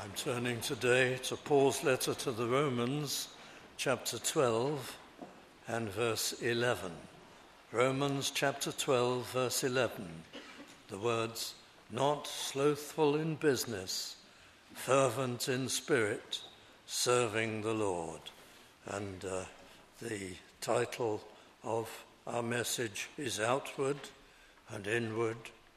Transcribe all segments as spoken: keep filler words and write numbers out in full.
I'm turning today to Paul's letter to the Romans, chapter twelve and verse eleven. Romans chapter twelve, verse eleven. The words, "Not slothful in business, fervent in spirit, serving the Lord." And uh, the title of our message is Outward and Inward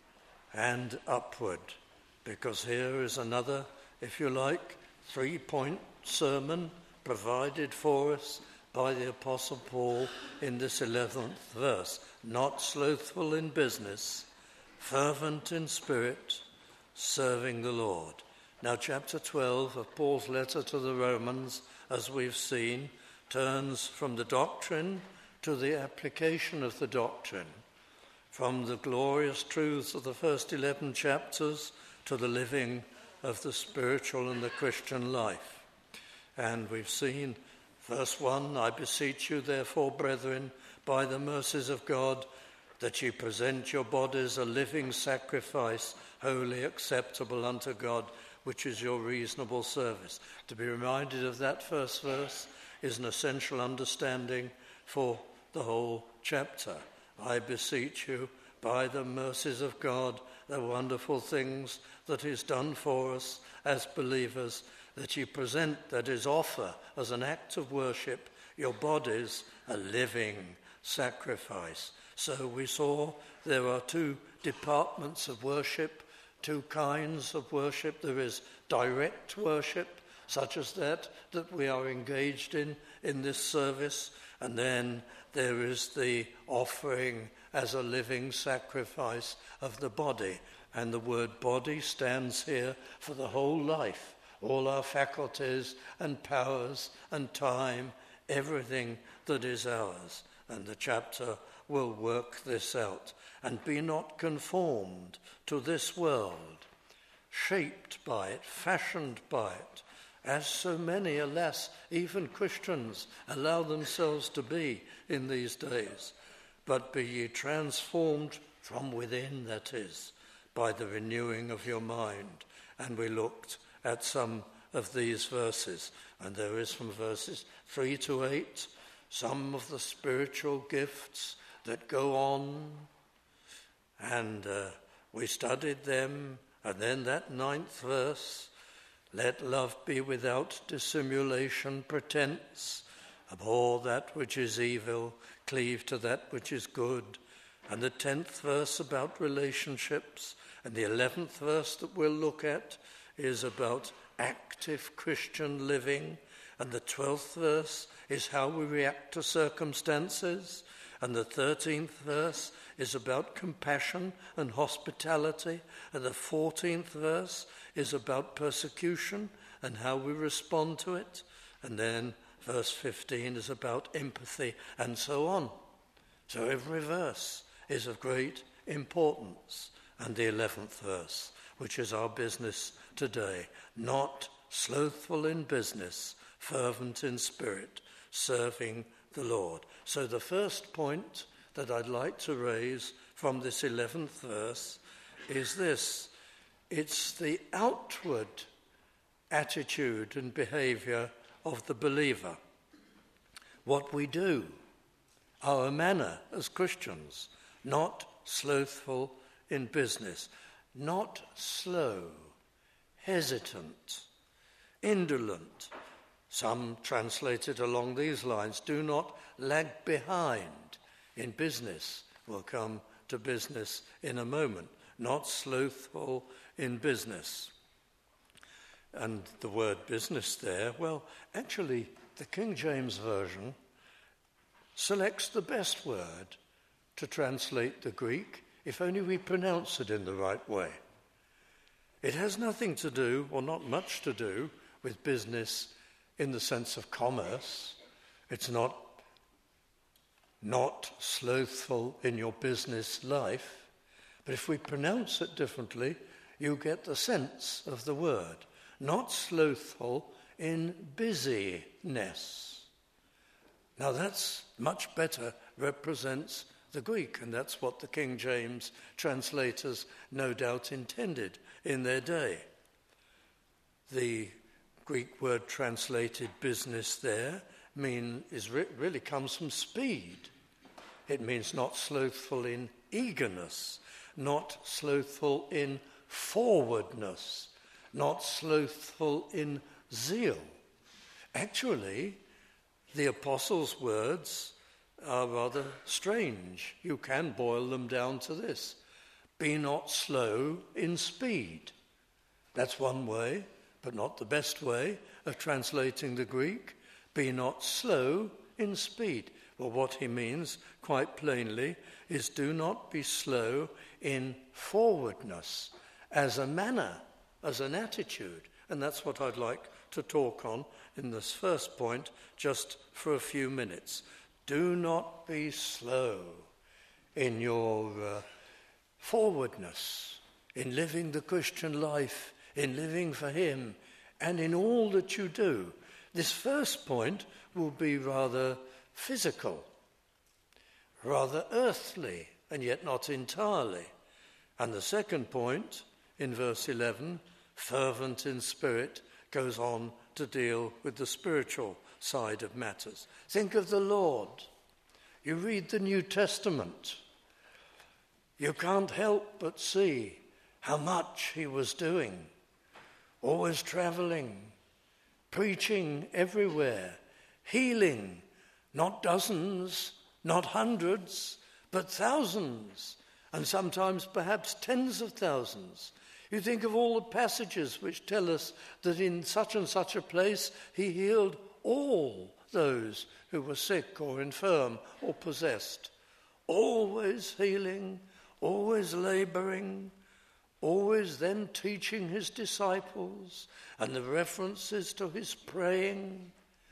and Upward, because here is another, if you like, three-point sermon provided for us by the Apostle Paul in this eleventh verse. Not slothful in business, fervent in spirit, serving the Lord. Now, chapter twelve of Paul's letter to the Romans, as we've seen, turns from the doctrine to the application of the doctrine, from the glorious truths of the first eleven chapters to the living of the spiritual and the Christian life. And we've seen verse one, "I beseech you therefore, brethren, by the mercies of God, that ye present your bodies a living sacrifice, wholly acceptable unto God, which is your reasonable service." To be reminded of that first verse is an essential understanding for the whole chapter. I beseech you, by the mercies of God, the wonderful things that He's done for us as believers, that you present, that is, offer as an act of worship, your bodies a living sacrifice. So we saw there are two departments of worship, two kinds of worship. There is direct worship, such as that that we are engaged in in this service, and then there is the offering as a living sacrifice of the body. And the word body stands here for the whole life, all our faculties and powers and time, everything that is ours. And the chapter will work this out. And be not conformed to this world, shaped by it, fashioned by it, as so many, alas, even Christians allow themselves to be in these days. But be ye transformed from within, that is, by the renewing of your mind. And we looked at some of these verses, and there is from verses three to eight some of the spiritual gifts that go on, and uh, we studied them. And then that ninth verse, "Let love be without dissimulation, pretense, abhor that which is evil, cleave to that which is good." And the tenth verse about relationships, and the eleventh verse that we'll look at is about active Christian living, and the twelfth verse is how we react to circumstances, and the thirteenth verse is about compassion and hospitality, and the fourteenth verse is about persecution and how we respond to it, and then verse fifteen is about empathy, and so on. So every verse is of great importance. And the eleventh verse, which is our business today, "Not slothful in business, fervent in spirit, serving the Lord." So the first point that I'd like to raise from this eleventh verse is this. It's the outward attitude and behavior of the believer. What we do, our manner as Christians, not slothful in business, not slow, hesitant, indolent. Some translate it along these lines, do not lag behind in business. We'll come to business in a moment. Not slothful in business. And the word business there, well, actually, the King James Version selects the best word to translate the Greek, if only we pronounce it in the right way. It has nothing to do, or not much to do, with business in the sense of commerce. It's not not slothful in your business life, but if we pronounce it differently, you get the sense of the word. Not slothful in busyness. Now that's much better represents the Greek, and that's what the King James translators no doubt intended in their day. the Greek word translated business there mean is re- really comes from speed. It means not slothful in eagerness, not slothful in forwardness, not slothful in zeal. Actually, the apostles' words are rather strange. You can boil them down to this: be not slow in speed. That's one way, but not the best way of translating the Greek. Be not slow in speed. Well, what he means, quite plainly, is do not be slow in forwardness, as a manner, as an attitude. And that's what I'd like to talk on in this first point, just for a few minutes. Do not be slow in your uh, forwardness, in living the Christian life, in living for him, and in all that you do. This first point will be rather physical, rather earthly, and yet not entirely. And the second point, in verse eleven, fervent in spirit, goes on to deal with the spiritual side of matters. Think of the Lord. You read the New Testament. You can't help but see how much he was doing. Always traveling, preaching everywhere, healing, not dozens, not hundreds, but thousands, and sometimes perhaps tens of thousands. You think of all the passages which tell us that in such and such a place he healed all those who were sick or infirm or possessed. Always healing, always labouring, always then teaching his disciples, and the references to his praying.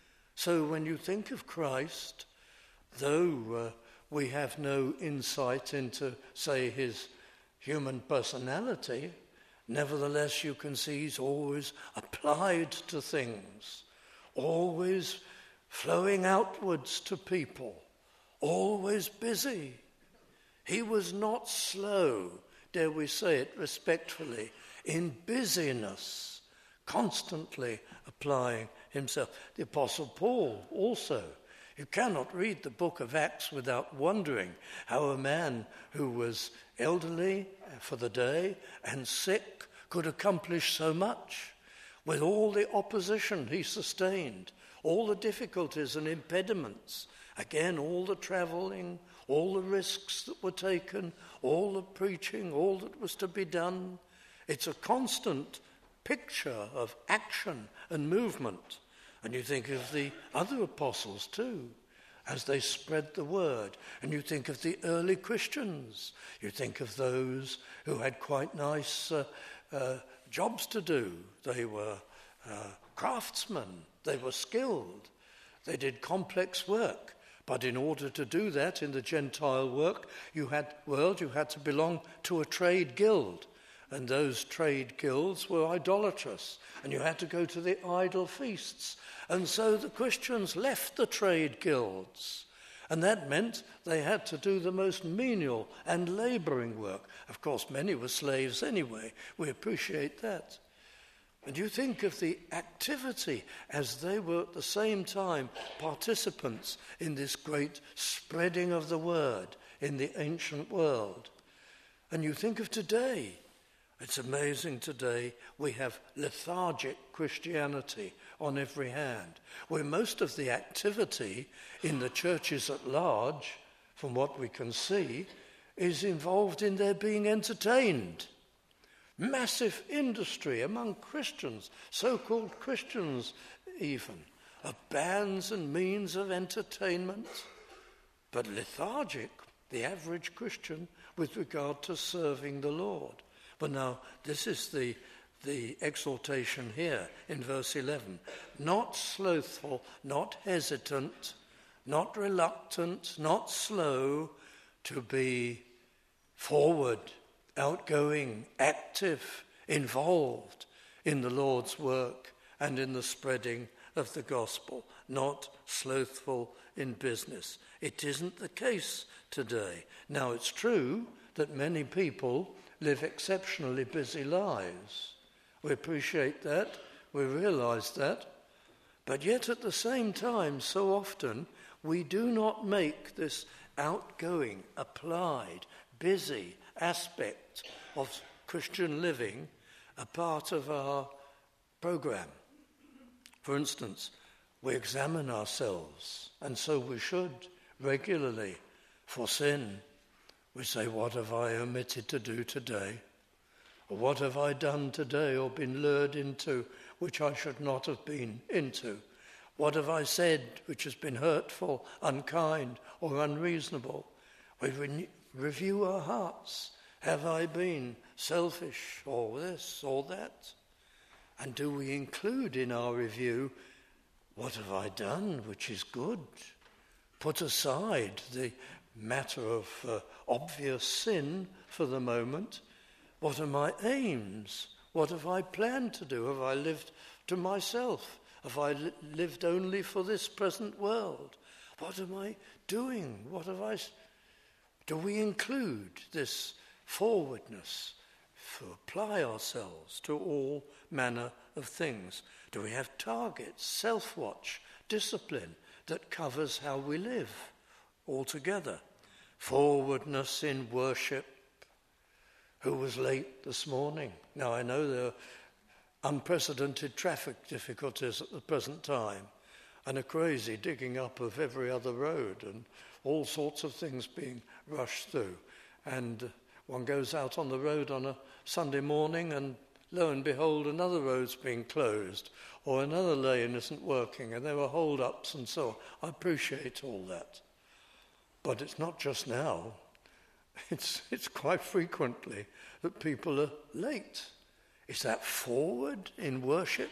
So when you think of Christ, though uh, we have no insight into, say, his human personality, nevertheless you can see he's always applied to things, always flowing outwards to people, always busy. He was not slow, dare we say it respectfully, in busyness, constantly applying himself. The Apostle Paul also. You cannot read the book of Acts without wondering how a man who was elderly for the day and sick could accomplish so much with all the opposition he sustained, all the difficulties and impediments, again, all the travelling, all the risks that were taken, all the preaching, all that was to be done. It's a constant picture of action and movement. And you think of the other apostles too, as they spread the word. And you think of the early Christians. You think of those who had quite nice uh, uh, jobs to do. They were uh, craftsmen. They were skilled. They did complex work. But in order to do that in the Gentile work, you had, world, you had to belong to a trade guild. And those trade guilds were idolatrous, and you had to go to the idol feasts. And so the Christians left the trade guilds, and that meant they had to do the most menial and labouring work. Of course, many were slaves anyway. We appreciate that. And you think of the activity as they were at the same time participants in this great spreading of the word in the ancient world. And you think of today. It's amazing today we have lethargic Christianity on every hand, where most of the activity in the churches at large, from what we can see, is involved in their being entertained. Massive industry among Christians, so-called Christians even, of bands and means of entertainment, but lethargic, the average Christian, with regard to serving the Lord. But now, this is the, the exhortation here in verse eleven. Not slothful, not hesitant, not reluctant, not slow, to be forward, outgoing, active, involved in the Lord's work and in the spreading of the gospel, not slothful in business. It isn't the case today. Now, it's true that many people live exceptionally busy lives. We appreciate that. We realise that. But yet at the same time, so often, we do not make this outgoing, applied, busy aspect of Christian living a part of our programme. For instance, we examine ourselves, and so we should regularly. For sin, we say, what have I omitted to do today? Or what have I done today or been lured into which I should not have been into? What have I said which has been hurtful, unkind, or unreasonable? We re- review our hearts. Have I been selfish, or this, or that? And do we include in our review, what have I done which is good? Put aside the matter of uh, obvious sin for the moment. What are my aims? What have I planned to do? Have I lived to myself? Have I li- lived only for this present world? What am I doing? What have I... Do we include this forwardness to apply ourselves to all manner of things? Do we have targets, self-watch, discipline that covers how we live altogether? Forwardness in worship. Who was late this morning? Now, I know there are unprecedented traffic difficulties at the present time and a crazy digging up of every other road and all sorts of things being rushed through. And one goes out on the road on a Sunday morning and lo and behold, another road's being closed or another lane isn't working and there are hold-ups and so on. I appreciate all that. But it's not just now. It's, it's quite frequently that people are late. Is that forward in worship?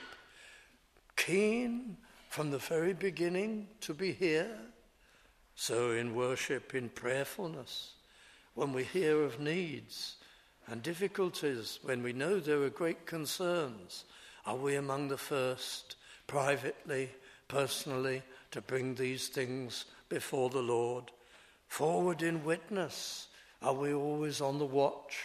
Keen from the very beginning to be here? So in worship, in prayerfulness, when we hear of needs and difficulties, when we know there are great concerns, are we among the first, privately, personally, to bring these things before the Lord? Forward in witness, are we always on the watch,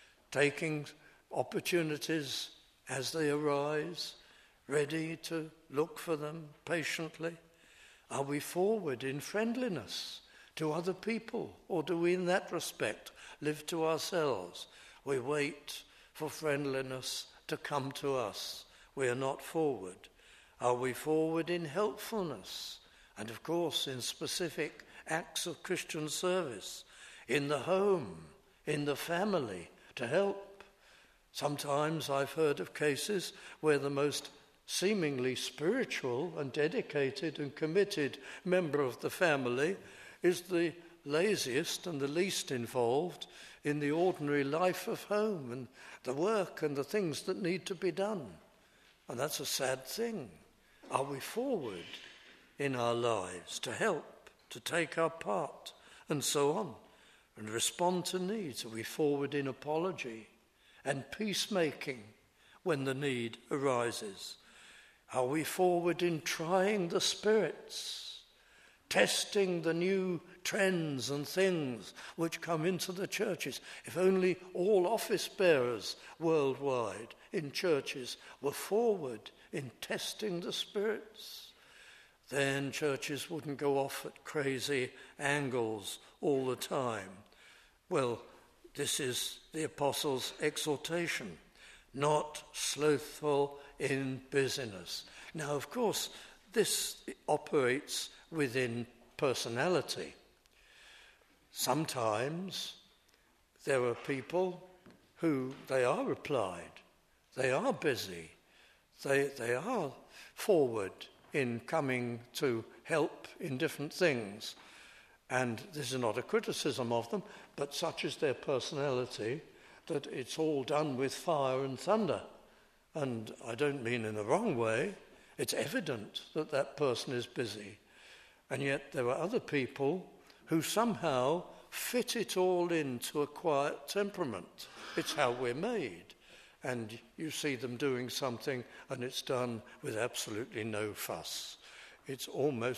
taking opportunities as they arise, ready to look for them patiently? Are we forward in friendliness to other people, or do we in that respect live to ourselves? We wait for friendliness to come to us. We are not forward. Are we forward in helpfulness? And of course in specific acts of Christian service, in the home, in the family, to help. Sometimes I've heard of cases where the most seemingly spiritual and dedicated and committed member of the family is the laziest and the least involved in the ordinary life of home and the work and the things that need to be done. And that's a sad thing. Are we forward in our lives to help, to take our part, and so on, and respond to needs? Are we forward in apology and peacemaking when the need arises? Are we forward in trying the spirits, testing the new trends and things which come into the churches? If only all office bearers worldwide in churches were forward in testing the spirits, then churches wouldn't go off at crazy angles all the time. Well, this is the Apostles' exhortation, not slothful in busyness. Now, of course, this operates within personality. Sometimes there are people who they are applied, they are busy, they, they are forward in coming to help in different things. And this is not a criticism of them, but such is their personality that it's all done with fire and thunder. And I don't mean in the wrong way. It's evident that that person is busy. And yet there are other people who somehow fit it all into a quiet temperament. It's how we're made. And you see them doing something and it's done with absolutely no fuss. It's almost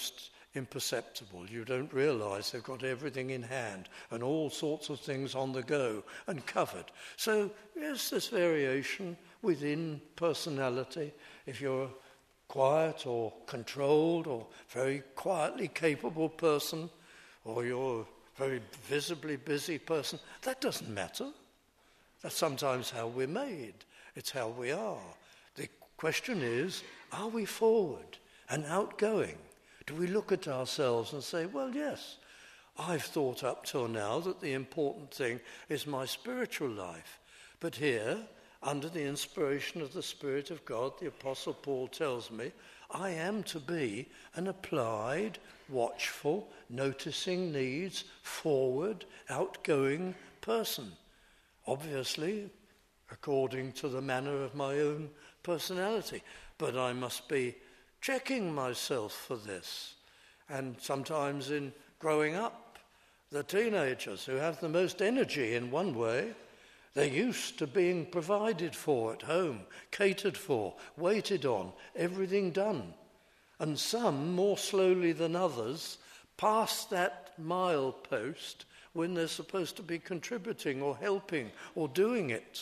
imperceptible. You don't realize they've got everything in hand and all sorts of things on the go and covered. So yes, there's variation within personality. If you're a quiet or controlled or very quietly capable person, or you're a very visibly busy person, that doesn't matter. That's sometimes how we're made. It's how we are. The question is, are we forward and outgoing? Do we look at ourselves and say, well, yes, I've thought up till now that the important thing is my spiritual life. But here, under the inspiration of the Spirit of God, the Apostle Paul tells me, I am to be an applied, watchful, noticing needs, forward, outgoing person. Obviously, according to the manner of my own personality. But I must be checking myself for this. And sometimes in growing up, the teenagers who have the most energy in one way, they're used to being provided for at home, catered for, waited on, everything done. And some, more slowly than others, pass that milepost when they're supposed to be contributing or helping or doing it.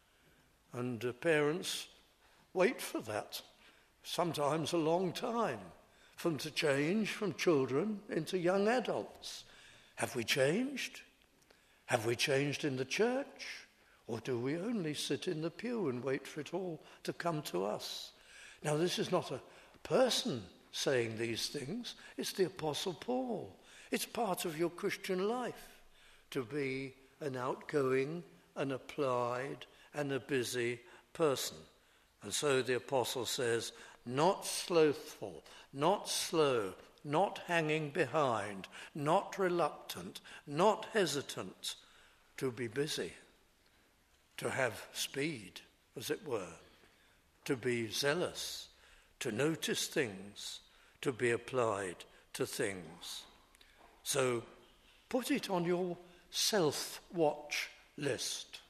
And uh, parents wait for that. Sometimes a long time, for them to change from children into young adults. Have we changed? Have we changed in the church? Or do we only sit in the pew and wait for it all to come to us? Now, this is not a person saying these things. It's the Apostle Paul. It's part of your Christian life to be an outgoing, an applied, and a busy person. And so the Apostle says, not slothful, not slow, not hanging behind, not reluctant, not hesitant, to be busy, to have speed, as it were, to be zealous, to notice things, to be applied to things. So put it on your self-watch list.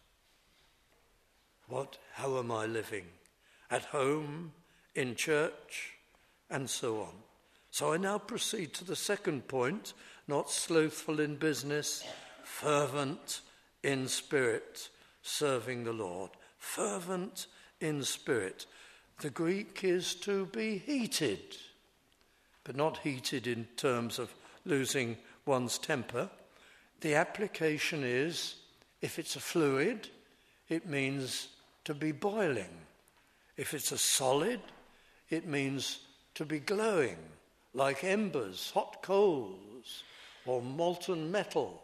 What, how am I living? At home, in church, and so on. So I now proceed to the second point, not slothful in business, fervent in spirit, serving the Lord. Fervent in spirit. The Greek is to be heated, but not heated in terms of losing one's temper. The application is, if it's a fluid, it means to be boiling. If it's a solid, it means to be glowing, like embers, hot coals, or molten metal.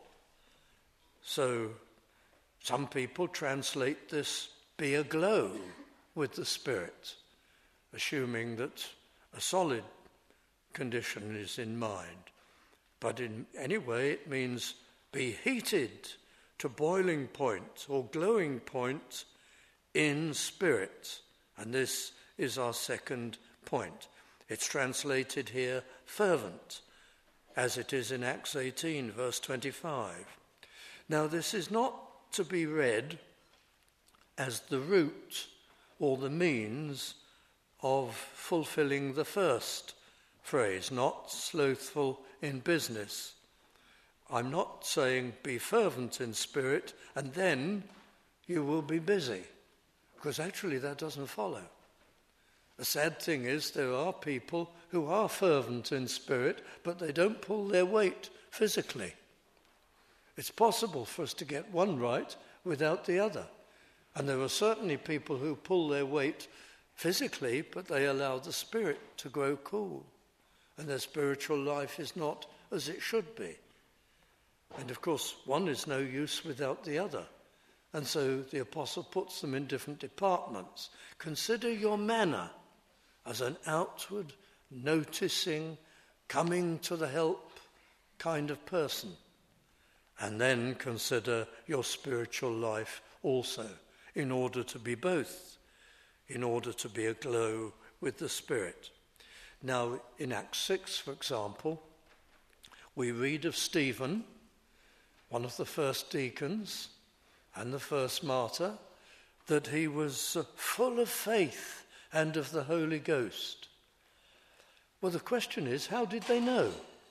So some people translate this be aglow with the Spirit, assuming that a solid condition is in mind. But in any way, it means be heated to boiling point or glowing point in spirit. And this is our second point. It's translated here fervent, as it is in Acts eighteen, verse twenty-five. Now, this is not to be read as the root or the means of fulfilling the first phrase, not slothful in business. I'm not saying be fervent in spirit and then you will be busy, because actually that doesn't follow. The sad thing is there are people who are fervent in spirit, but they don't pull their weight physically. It's possible for us to get one right without the other. And there are certainly people who pull their weight physically, but they allow the spirit to grow cool. And their spiritual life is not as it should be. And of course, one is no use without the other. And so the apostle puts them in different departments. Consider your manner as an outward, noticing, coming to the help kind of person. And then consider your spiritual life also, in order to be both, in order to be aglow with the Spirit. Now, in Acts six, for example, we read of Stephen, one of the first deacons and the first martyr, that he was full of faith and of the Holy Ghost. Well, the question is, how did they know?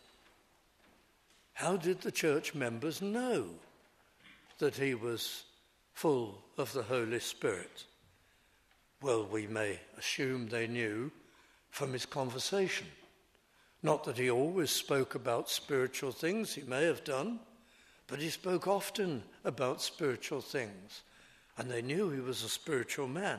How did the church members know that he was full of the Holy Spirit? Well, we may assume they knew from his conversation. Not that he always spoke about spiritual things, he may have done, but he spoke often about spiritual things, and they knew he was a spiritual man.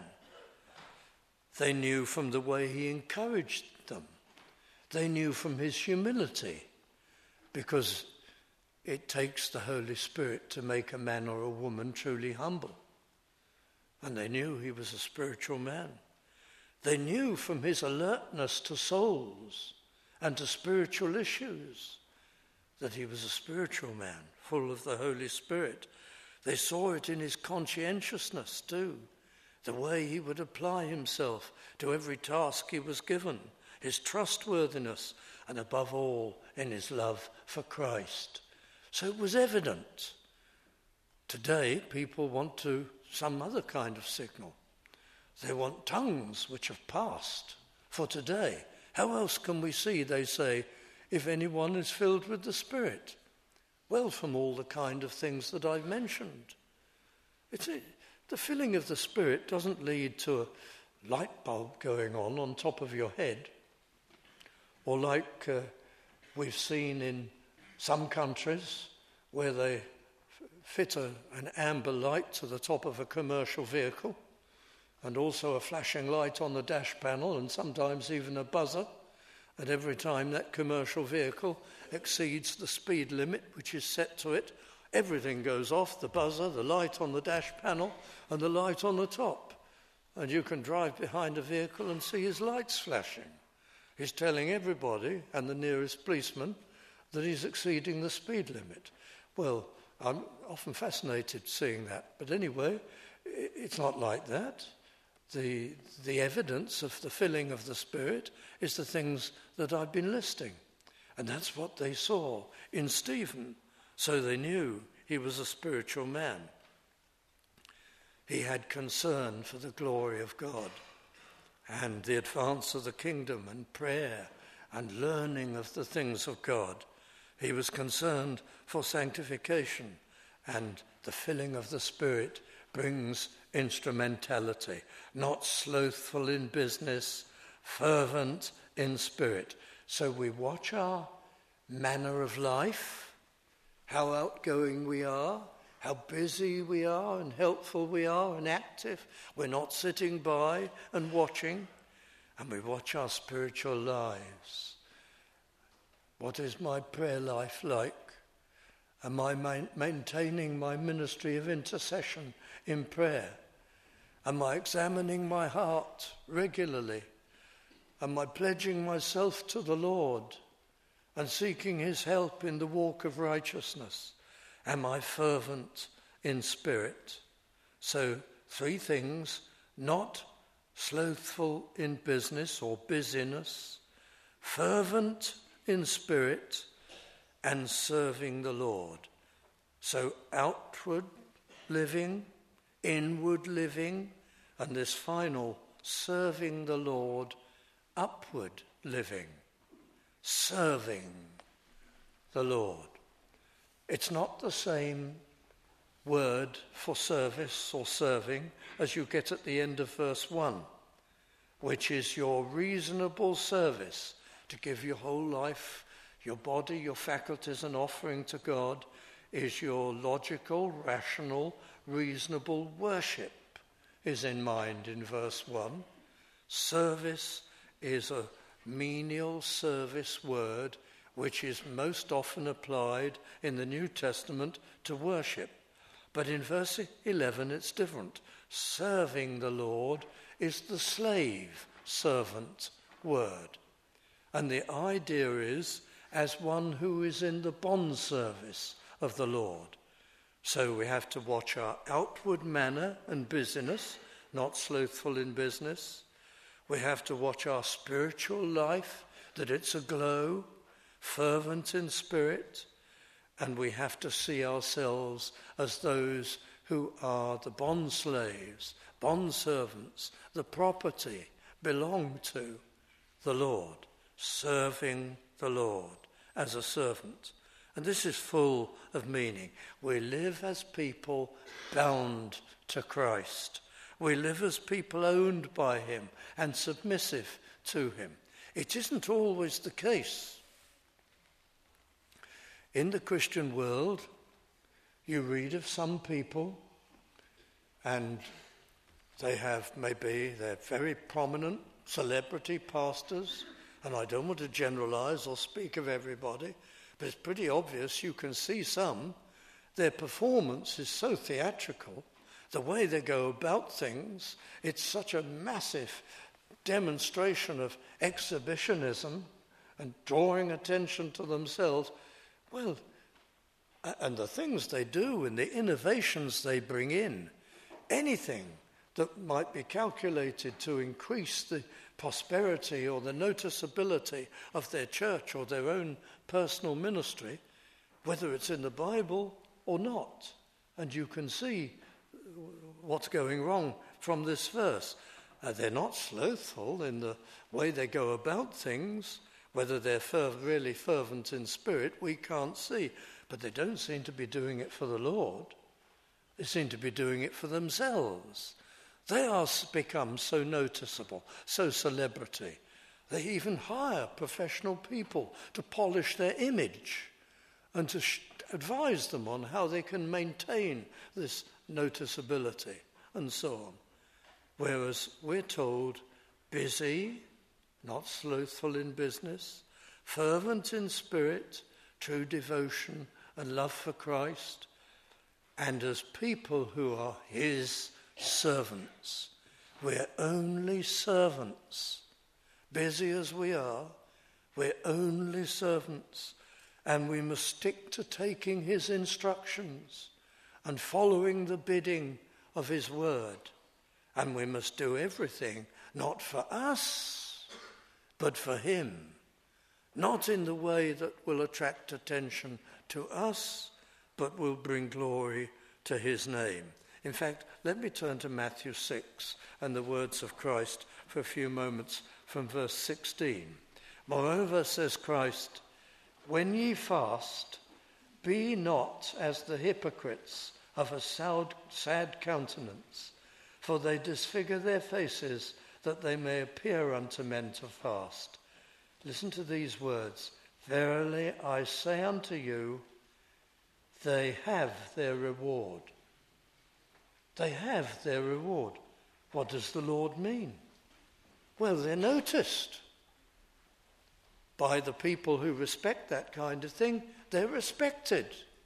They knew from the way he encouraged them. They knew from his humility, because it takes the Holy Spirit to make a man or a woman truly humble. And they knew he was a spiritual man. They knew from his alertness to souls and to spiritual issues that he was a spiritual man, full of the Holy Spirit. They saw it in his conscientiousness too, the way he would apply himself to every task he was given, his trustworthiness, and above all, in his love for Christ. So it was evident. Today, people want to some other kind of signal. They want tongues which have passed for today. How else can we see, they say, if anyone is filled with the Spirit? Well, from all the kind of things that I've mentioned. It's a, the filling of the Spirit doesn't lead to a light bulb going on on top of your head, or like uh, we've seen in some countries where they f- fit a, an amber light to the top of a commercial vehicle, and also a flashing light on the dash panel, and sometimes even a buzzer. And every time that commercial vehicle exceeds the speed limit which is set to it, everything goes off, the buzzer, the light on the dash panel, and the light on the top. And you can drive behind a vehicle and see his lights flashing. He's telling everybody and the nearest policeman that he's exceeding the speed limit. Well, I'm often fascinated seeing that. But anyway, it's not like that. The, the evidence of the filling of the Spirit is the things that I've been listing. And that's what they saw in Stephen. So they knew he was a spiritual man. He had concern for the glory of God and the advance of the kingdom and prayer and learning of the things of God. He was concerned for sanctification, and the filling of the Spirit brings instrumentality, not slothful in business, fervent in spirit. So we watch our manner of life, how outgoing we are, how busy we are and helpful we are and active. We're not sitting by and watching, and we watch our spiritual lives. What is my prayer life like? Am I ma- maintaining my ministry of intercession in prayer? Am I examining my heart regularly? Am I pledging myself to the Lord and seeking his help in the walk of righteousness? Am I fervent in spirit? So, three things: not slothful in business or busyness, fervent in spirit, and serving the Lord. So outward living, inward living, and this final, serving the Lord, upward living, serving the Lord. It's not the same word for service or serving as you get at the end of verse one, which is your reasonable service, to give your whole life, your body, your faculties, an offering to God, is your logical, rational, reasonable worship, is in mind in verse one. Service is a menial service word which is most often applied in the New Testament to worship. But in verse eleven it's different. Serving the Lord is the slave servant word. And the idea is as one who is in the bond service of the Lord. So we have to watch our outward manner and busyness, not slothful in business. We have to watch our spiritual life, that it's aglow, fervent in spirit. And we have to see ourselves as those who are the bond slaves, bond servants, the property belong to the Lord. serving the Lord as a servant. And this is full of meaning. We live as people bound to Christ. We live as people owned by him and submissive to him. It isn't always the case. In the Christian world, you read of some people, and they have maybe, they're very prominent celebrity pastors, and I don't want to generalize or speak of everybody, but it's pretty obvious you can see some. Their performance is so theatrical, the way they go about things, it's such a massive demonstration of exhibitionism and drawing attention to themselves. Well, and the things they do and the innovations they bring in, anything that might be calculated to increase the prosperity or the noticeability of their church or their own personal ministry, whether it's in the Bible or not. And you can see what's going wrong from this verse. Uh, they're not slothful in the way they go about things. Whether they're ferv- really fervent in spirit, we can't see. But they don't seem to be doing it for the Lord. They seem to be doing it for themselves. They are become so noticeable, so celebrity. They even hire professional people to polish their image and to sh- advise them on how they can maintain this noticeability and so on. Whereas we're told, busy, not slothful in business, fervent in spirit, true devotion and love for Christ, and as people who are his servants. We're only servants. Busy as we are, we're only servants, and we must stick to taking his instructions and following the bidding of his word. And we must do everything not for us, but for him, not in the way that will attract attention to us, but will bring glory to his name. In fact, let me turn to Matthew six and the words of Christ for a few moments from verse sixteen. Moreover, says Christ, when ye fast, be not as the hypocrites of a sad, sad countenance, for they disfigure their faces, that they may appear unto men to fast. Listen to these words. Verily I say unto you, they have their reward. They have their reward. What does the Lord mean? Well, they're noticed by the people who respect that kind of thing. They're respected.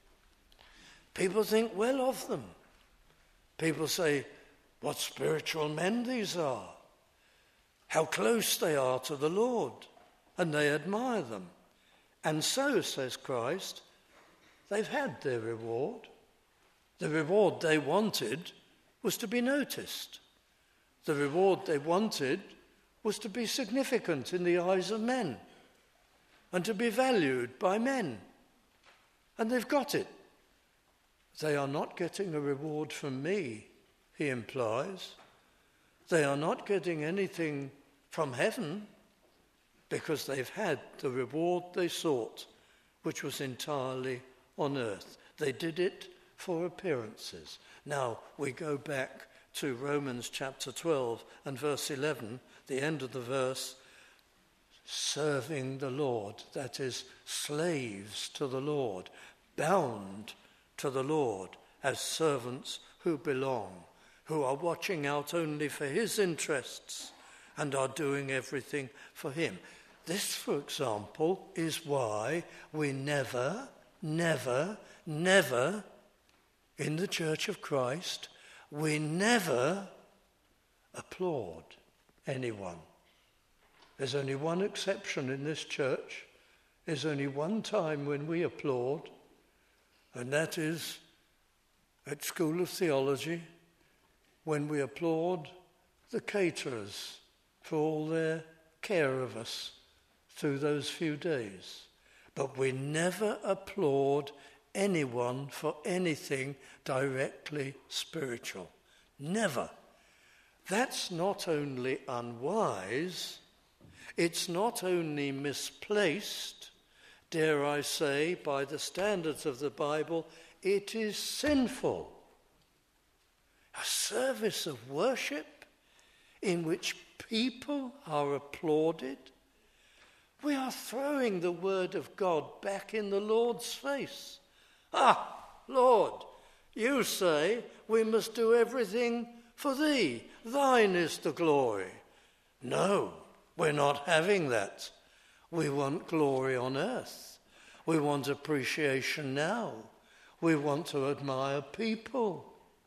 People think well of them. People say, what spiritual men these are. How close they are to the Lord. And they admire them. And so, says Christ, they've had their reward. The reward they wanted was to be noticed. The reward they wanted was to be significant in the eyes of men and to be valued by men. And they've got it. They are not getting a reward from me, he implies. They are not getting anything from heaven because they've had the reward they sought, which was entirely on earth. They did it for appearances. Now we go back to Romans chapter twelve and verse eleven, the end of the verse, serving the Lord, that is, slaves to the Lord, bound to the Lord as servants who belong, who are watching out only for his interests and are doing everything for him. This, for example, is why we never, never, never, in the Church of Christ, we never applaud anyone. There's only one exception in this church. There's only one time when we applaud, and that is at School of Theology, when we applaud the caterers for all their care of us through those few days. But we never applaud anyone for anything directly spiritual. Never. That's not only unwise, It's not only misplaced, dare I say, by the standards of the Bible, it is sinful. A service of worship in which people are applauded. We are throwing the word of God back in the Lord's face. Ah, Lord, you say we must do everything for thee. Thine is the glory. No, we're not having that. We want glory on earth. We want appreciation now. We want to admire people.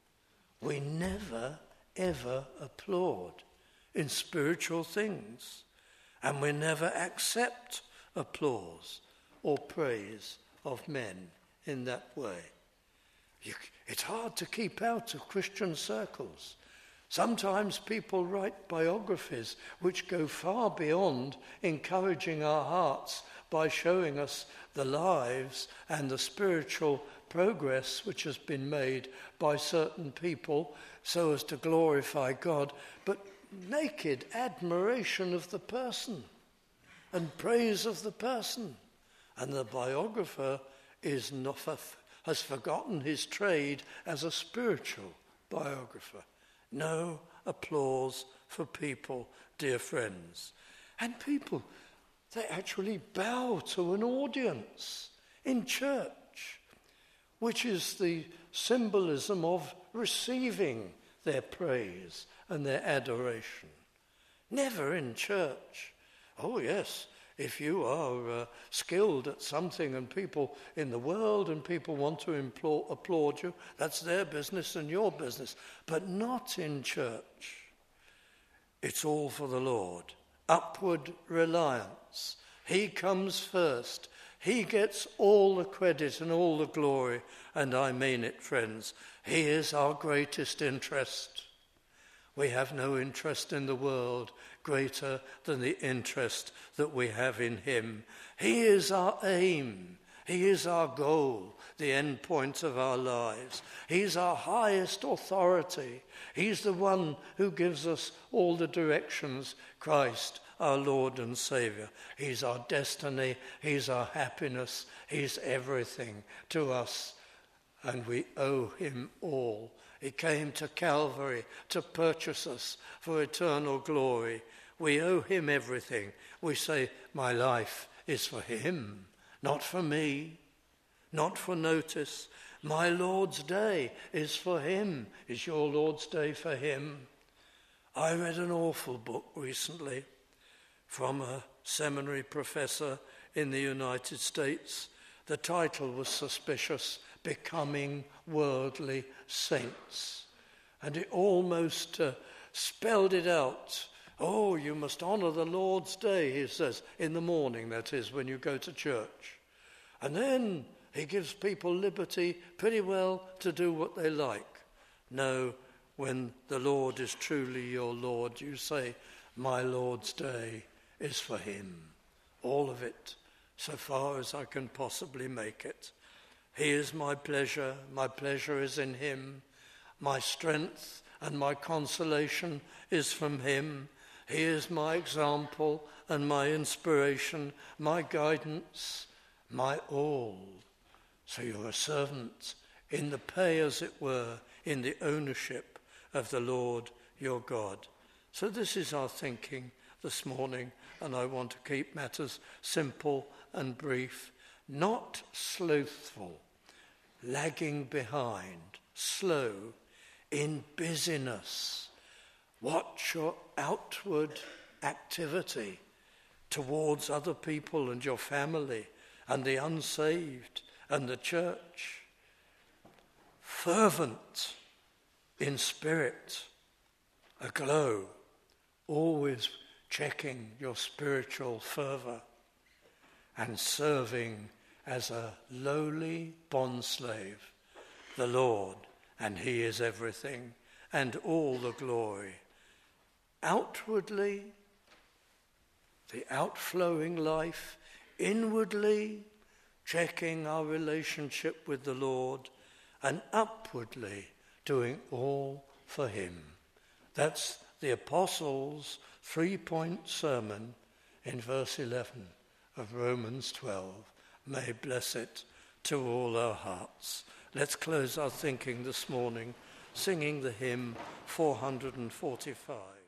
We never, ever applaud in spiritual things. And we never accept applause or praise of men in that way. You, it's hard to keep out of Christian circles. Sometimes people write biographies which go far beyond encouraging our hearts by showing us the lives and the spiritual progress which has been made by certain people so as to glorify God, but naked admiration of the person and praise of the person. And the biographer is not, has forgotten his trade as a spiritual biographer. No applause for people, dear friends. And people, they actually bow to an audience in church, which is the symbolism of receiving their praise and their adoration. Never in church. Oh yes, if you are uh, skilled at something and people in the world and people want to implore, applaud you, that's their business and your business. But not in church. It's all for the Lord. Upward reliance. He comes first. He gets all the credit and all the glory. And I mean it, friends. He is our greatest interest. We have no interest in the world greater than the interest that we have in him. He is our aim. He is our goal, the end point of our lives. He's our highest authority. He's the one who gives us all the directions, Christ, our Lord and Saviour. He's our destiny. He's our happiness. He's everything to us, and we owe him all. He came to Calvary to purchase us for eternal glory. We owe him everything. We say, my life is for him, not for me, not for notice. My Lord's day is for him. Is your Lord's day for him? I read an awful book recently from a seminary professor in the United States. The title was suspicious, Becoming Worldly Saints. And it almost uh, spelled it out. Oh, you must honour the Lord's day, he says, in the morning, that is, when you go to church. And then he gives people liberty pretty well to do what they like. No, when the Lord is truly your Lord, you say, my Lord's day is for him. All of it, so far as I can possibly make it. He is my pleasure, my pleasure is in him. My strength and my consolation is from him. He is my example and my inspiration, my guidance, my all. So you're a servant in the pay, as it were, in the ownership of the Lord your God. So this is our thinking this morning, and I want to keep matters simple and brief. Not slothful, lagging behind, slow, in busyness. Watch your outward activity towards other people and your family and the unsaved and the church. Fervent in spirit, aglow, always checking your spiritual fervour, and serving as a lowly bondslave, the Lord, and he is everything, and all the glory. Outwardly, the outflowing life, inwardly, checking our relationship with the Lord, and upwardly, doing all for him. That's the Apostles' three-point sermon in verse eleven of Romans twelve may bless it to all our hearts. Let's close our thinking this morning singing the hymn four hundred forty-five.